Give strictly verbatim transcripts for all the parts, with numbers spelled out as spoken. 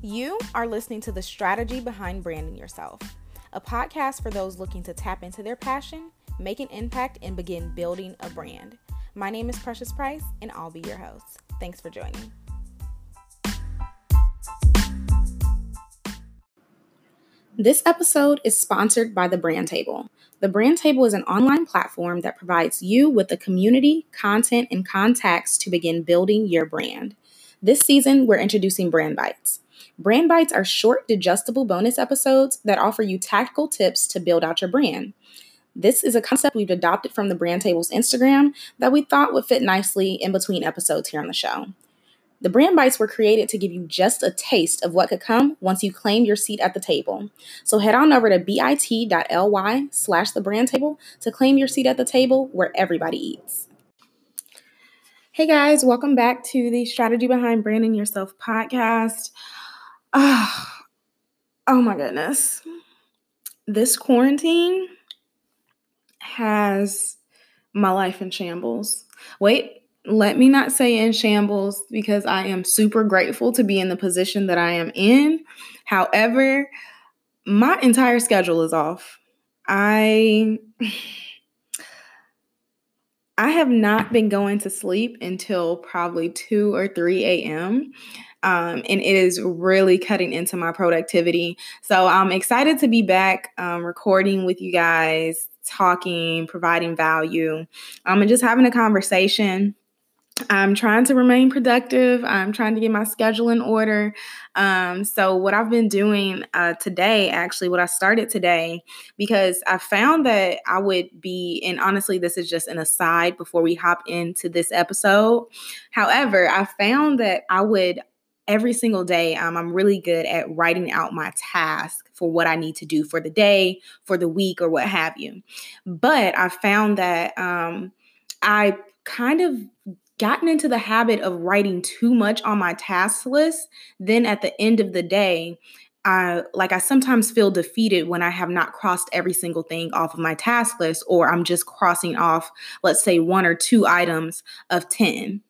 You are listening to The Strategy Behind Branding Yourself, a podcast for those looking to tap into their passion, make an impact, and begin building a brand. My name is Precious Price, and I'll be your host. Thanks for joining. This episode is sponsored by The Brand Table. The Brand Table is an online platform that provides you with the community, content, and contacts to begin building your brand. This season, we're introducing Brand Bites. Brand Bites are short, digestible bonus episodes that offer you tactical tips to build out your brand. This is a concept we've adopted from the Brand Table's Instagram that we thought would fit nicely in between episodes here on the show. The Brand Bites were created to give you just a taste of what could come once you claim your seat at the table. So head on over to bit.ly slash the brand table to claim your seat at the table where everybody eats. Hey guys, welcome back to the Strategy Behind Branding Yourself podcast. Oh, oh my goodness. This quarantine has my life in shambles. Wait. Let me not say in shambles because I am super grateful to be in the position that I am in. However, my entire schedule is off. I I have not been going to sleep until probably two or three a.m. Um, and it is really cutting into my productivity. So I'm excited to be back um, recording with you guys, talking, providing value, um, and just having a conversation. I'm trying to remain productive. I'm trying to get my schedule in order. Um, so what I've been doing uh, today, actually, what I started today, because I found that I would be, and honestly, this is just an aside before we hop into this episode. However, I found that I would every single day, um, I'm really good at writing out my task for what I need to do for the day, for the week, or what have you. But I found that um, I kind of gotten into the habit of writing too much on my task list. Then at the end of the day, I like I sometimes feel defeated when I have not crossed every single thing off of my task list, or I'm just crossing off, let's say, one or two items of ten.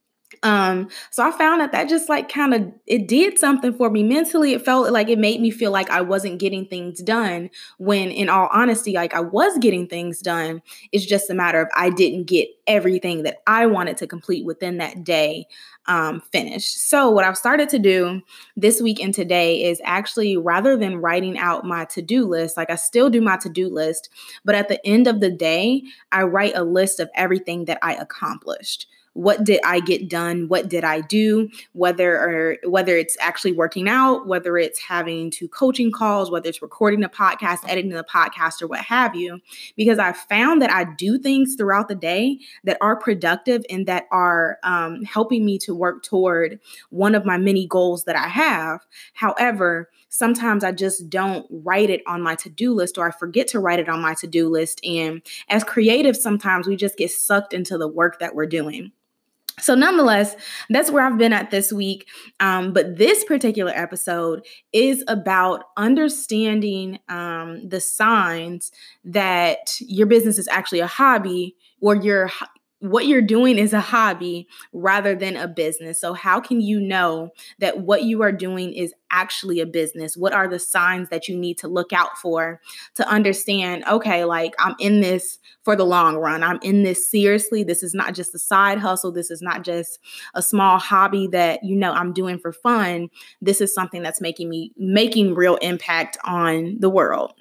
Um, so I found that that just like kind of, it did something for me mentally. It felt like it made me feel like I wasn't getting things done when in all honesty, like I was getting things done. It's just a matter of I didn't get everything that I wanted to complete within that day um, finished. So what I've started to do this week and today is actually, rather than writing out my to-do list, like I still do my to-do list, but at the end of the day, I write a list of everything that I accomplished. What did I get done? What did I do? Whether or whether it's actually working out, whether it's having two coaching calls, whether it's recording a podcast, editing the podcast, or what have you, because I found that I do things throughout the day that are productive and that are um, helping me to work toward one of my many goals that I have. However, sometimes I just don't write it on my to-do list, or I forget to write it on my to-do list. And as creatives, sometimes we just get sucked into the work that we're doing. So nonetheless, that's where I've been at this week. Um, but this particular episode is about understanding um, the signs that your business is actually a hobby, or your what you're doing is a hobby rather than a business. So how can you know that what you are doing is actually a business? What are the signs that you need to look out for to understand, okay, like I'm in this for the long run. I'm in this seriously. This is not just a side hustle. This is not just a small hobby that, you know, I'm doing for fun. This is something that's making me making real impact on the world.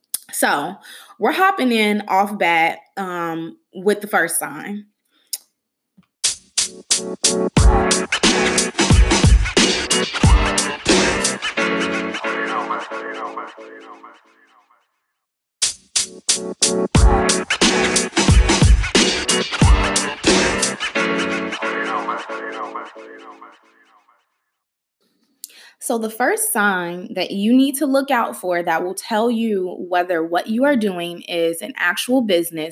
So we're hopping in off bat um, with the first sign. So the first sign that you need to look out for that will tell you whether what you are doing is an actual business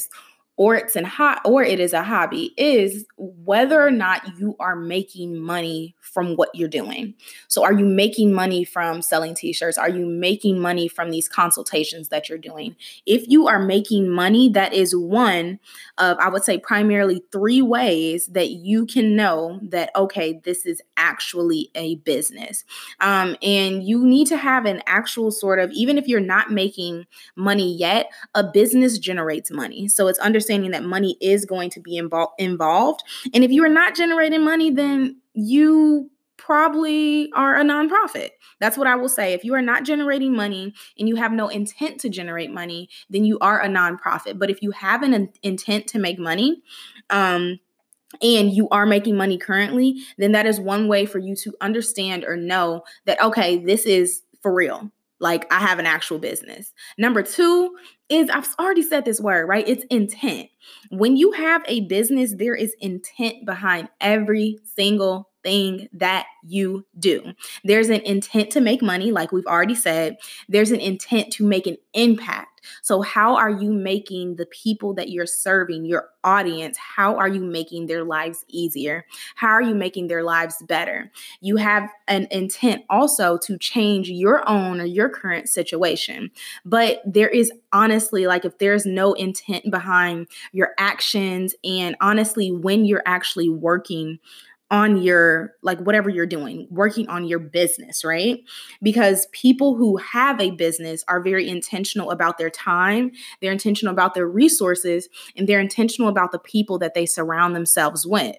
or it's an hot or it is a hobby, is whether or not you are making money from what you're doing. So are you making money from selling t-shirts? Are you making money from these consultations that you're doing? If you are making money, that is one of, I would say, primarily three ways that you can know that, okay, this is actually a business. Um, and you need to have an actual sort of, even if you're not making money yet, a business generates money. So it's understanding that money is going to be invol- involved. And if you are not generating money, then you probably are a nonprofit. That's what I will say. If you are not generating money and you have no intent to generate money, then you are a nonprofit. But if you have an in- intent to make money, um, and you are making money currently, then that is one way for you to understand or know that, okay, this is for real. Like, I have an actual business. Number two is, I've already said this word, right? It's intent. When you have a business, there is intent behind every single thing that you do. There's an intent to make money, like we've already said. There's an intent to make an impact. So how are you making the people that you're serving, your audience, how are you making their lives easier? How are you making their lives better? You have an intent also to change your own or your current situation. But there is honestly, like, if there's no intent behind your actions, and honestly, when you're actually working on your, like, whatever you're doing, working on your business, right? Because people who have a business are very intentional about their time, they're intentional about their resources, and they're intentional about the people that they surround themselves with.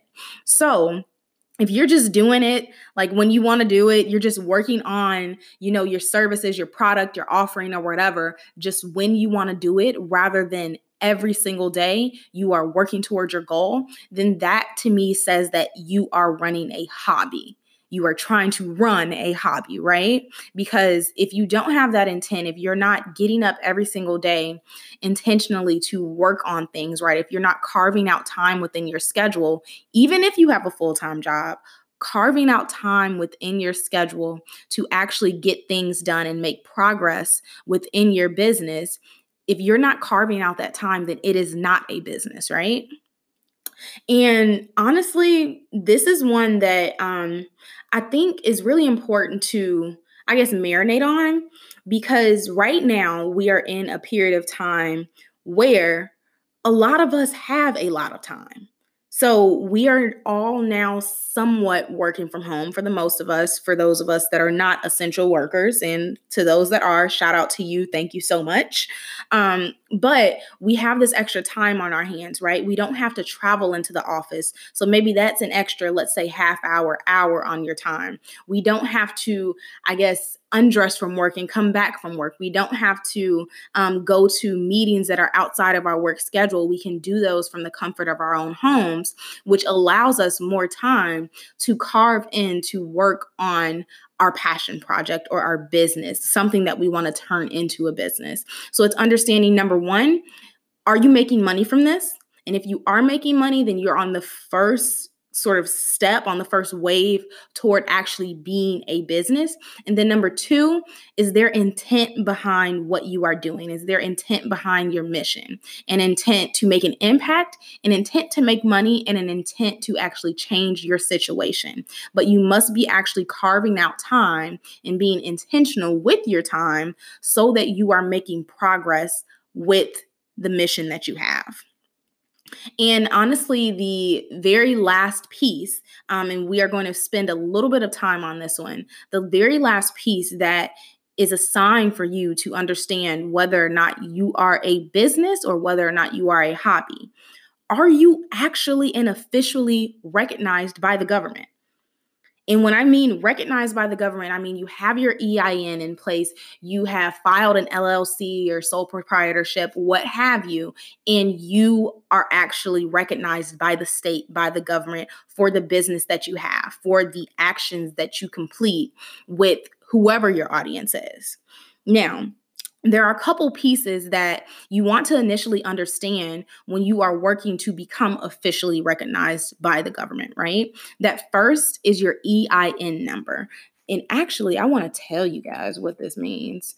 So if you're just doing it, like, when you want to do it, you're just working on, you know, your services, your product, your offering, or whatever, just when you want to do it, rather than every single day you are working towards your goal, then that to me says that you are running a hobby. You are trying to run a hobby, right? Because if you don't have that intent, if you're not getting up every single day intentionally to work on things, right? If you're not carving out time within your schedule, even if you have a full-time job, carving out time within your schedule to actually get things done and make progress within your business, if you're not carving out that time, then it is not a business, right? And honestly, this is one that um, I think is really important to, I guess, marinate on, because right now we are in a period of time where a lot of us have a lot of time. So we are all now somewhat working from home for the most of us, for those of us that are not essential workers. And to those that are, shout out to you. Thank you so much. Um, but we have this extra time on our hands, right? We don't have to travel into the office. So maybe that's an extra, let's say, half hour, hour on your time. We don't have to, I guess, undress from work and come back from work. We don't have to um, go to meetings that are outside of our work schedule. We can do those from the comfort of our own homes, which allows us more time to carve in to work on our passion project or our business, something that we want to turn into a business. So it's understanding, number one, are you making money from this? And if you are making money, then you're on the first sort of step, on the first wave toward actually being a business. And then number two, is there intent behind what you are doing? Is there intent behind your mission? An intent to make an impact, an intent to make money, and an intent to actually change your situation. But you must be actually carving out time and being intentional with your time so that you are making progress with the mission that you have. And honestly, the very last piece, um, and we are going to spend a little bit of time on this one, the very last piece that is a sign for you to understand whether or not you are a business or whether or not you are a hobby. Are you actually and officially recognized by the government? And when I mean recognized by the government, I mean you have your E I N in place, you have filed an L L C or sole proprietorship, what have you, and you are actually recognized by the state, by the government for the business that you have, for the actions that you complete with whoever your audience is. Now, there are a couple pieces that you want to initially understand when you are working to become officially recognized by the government, right? That first is your E I N number. And actually, I want to tell you guys what this means.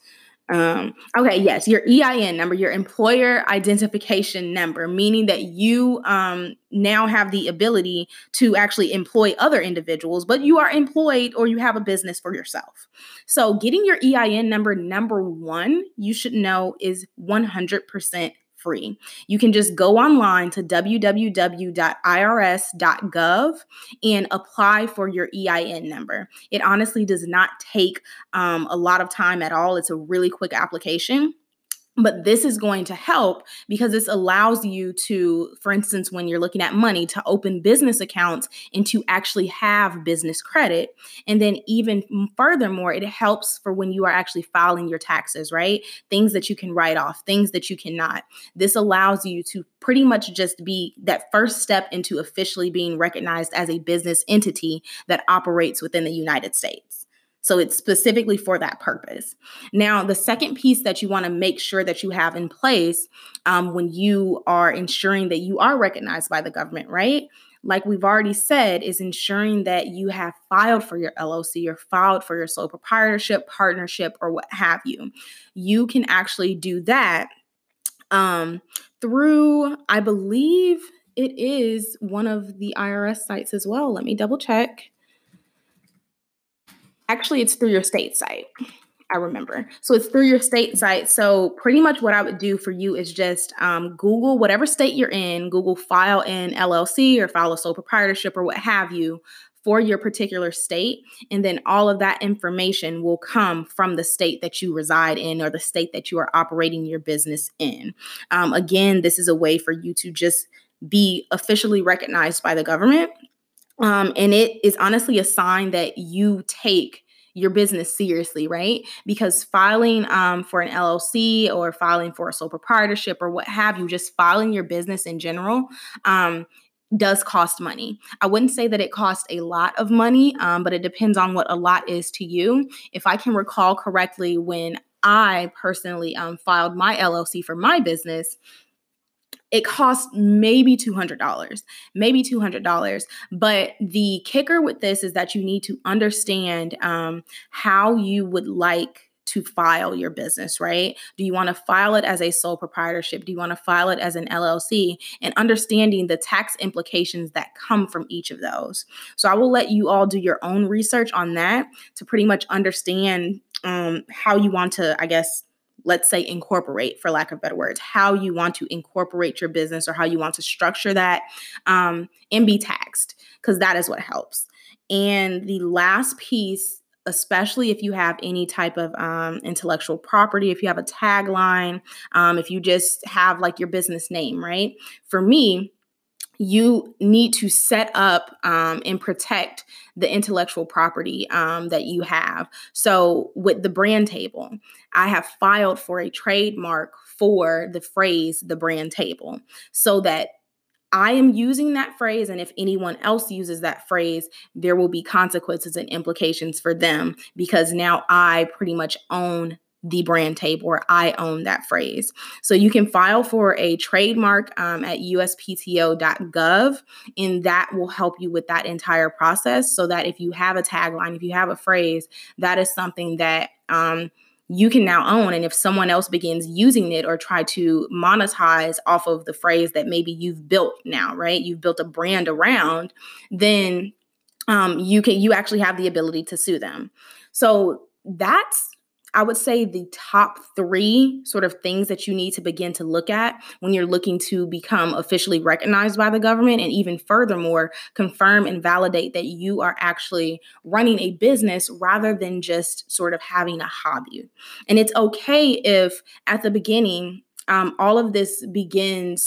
Um, okay, yes, your E I N number, your employer identification number, meaning that you um, now have the ability to actually employ other individuals, but you are employed or you have a business for yourself. So getting your E I N number, number one, you should know is one hundred percent free. You can just go online to w w w dot i r s dot gov and apply for your E I N number. It honestly does not take um, a lot of time at all. It's a really quick application. But this is going to help because this allows you to, for instance, when you're looking at money, to open business accounts and to actually have business credit. And then even furthermore, it helps for when you are actually filing your taxes, right? Things that you can write off, things that you cannot. This allows you to pretty much just be that first step into officially being recognized as a business entity that operates within the United States. So it's specifically for that purpose. Now, the second piece that you want to make sure that you have in place um, when you are ensuring that you are recognized by the government, right? Like we've already said, is ensuring that you have filed for your L L C or filed for your sole proprietorship, partnership, or what have you. You can actually do that um, through, I believe it is one of the I R S sites as well. Let me double check. Actually, it's through your state site. I remember. So it's through your state site. So pretty much what I would do for you is just um, Google whatever state you're in, Google file an L L C or file a sole proprietorship or what have you for your particular state. And then all of that information will come from the state that you reside in or the state that you are operating your business in. Um, again, this is a way for you to just be officially recognized by the government. Um, and it is honestly a sign that you take your business seriously, right? Because filing um, for an L L C or filing for a sole proprietorship or what have you, just filing your business in general, um, does cost money. I wouldn't say that it costs a lot of money, um, but it depends on what a lot is to you. If I can recall correctly, when I personally um, filed my L L C for my business, it costs maybe two hundred dollars, maybe two hundred dollars. But the kicker with this is that you need to understand um, how you would like to file your business, right? Do you want to file it as a sole proprietorship? Do you want to file it as an L L C? And understanding the tax implications that come from each of those. So I will let you all do your own research on that to pretty much understand um, how you want to, I guess, let's say incorporate, for lack of better words, how you want to incorporate your business or how you want to structure that um, and be taxed, because that is what helps. And the last piece, especially if you have any type of um, intellectual property, if you have a tagline, um, if you just have like your business name, right? For me, you need to set up um, and protect the intellectual property um, that you have. So with the brand table, I have filed for a trademark for the phrase, the brand table, so that I am using that phrase. And if anyone else uses that phrase, there will be consequences and implications for them because now I pretty much own the brand table, or I own that phrase. So you can file for a trademark um, at U S P T O dot gov, and that will help you with that entire process so that if you have a tagline, if you have a phrase, that is something that um, you can now own. And if someone else begins using it or try to monetize off of the phrase that maybe you've built now, right? You've built a brand around, then um, you can, you actually have the ability to sue them. So that's, I would say, the top three sort of things that you need to begin to look at when you're looking to become officially recognized by the government, and even furthermore, confirm and validate that you are actually running a business rather than just sort of having a hobby. And it's okay if at the beginning, um, all of this begins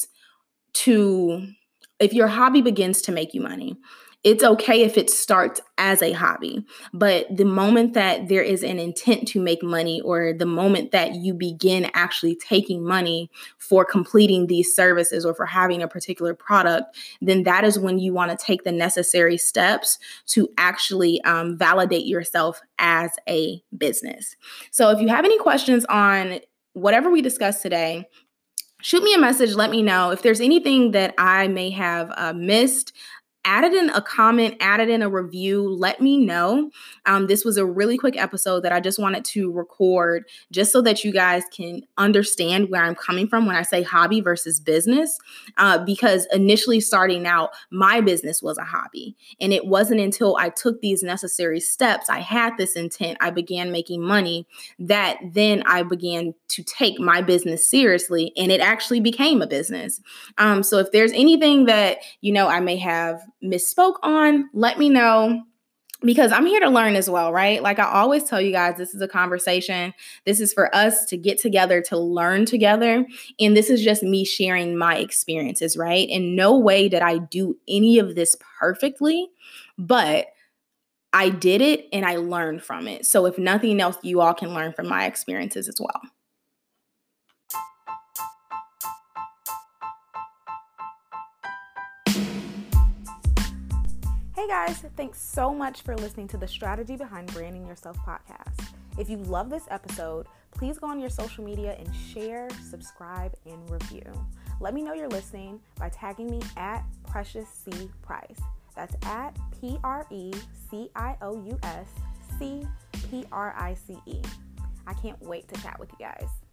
to, if your hobby begins to make you money. It's okay if it starts as a hobby, but the moment that there is an intent to make money, or the moment that you begin actually taking money for completing these services or for having a particular product, then that is when you want to take the necessary steps to actually um, validate yourself as a business. So if you have any questions on whatever we discussed today, shoot me a message. Let me know if there's anything that I may have uh, missed. added in a comment, added in a review. Let me know. Um, this was a really quick episode that I just wanted to record just so that you guys can understand where I'm coming from when I say hobby versus business. Uh, because initially starting out, my business was a hobby. And it wasn't until I took these necessary steps, I had this intent, I began making money, that then I began to take my business seriously, and it actually became a business. Um, so if there's anything that, you know, I may have misspoke on, let me know, because I'm here to learn as well, right? Like I always tell you guys, this is a conversation. This is for us to get together, to learn together. And this is just me sharing my experiences, right? In no way did I do any of this perfectly, but I did it and I learned from it. So if nothing else, you all can learn from my experiences as well. Hey guys, thanks so much for listening to the Strategy Behind Branding Yourself podcast. If you love this episode, please go on your social media and share, subscribe, and review. Let me know you're listening by tagging me at Precious C. Price. That's at P R E C I O U S C P R I C E. I can't wait to chat with you guys.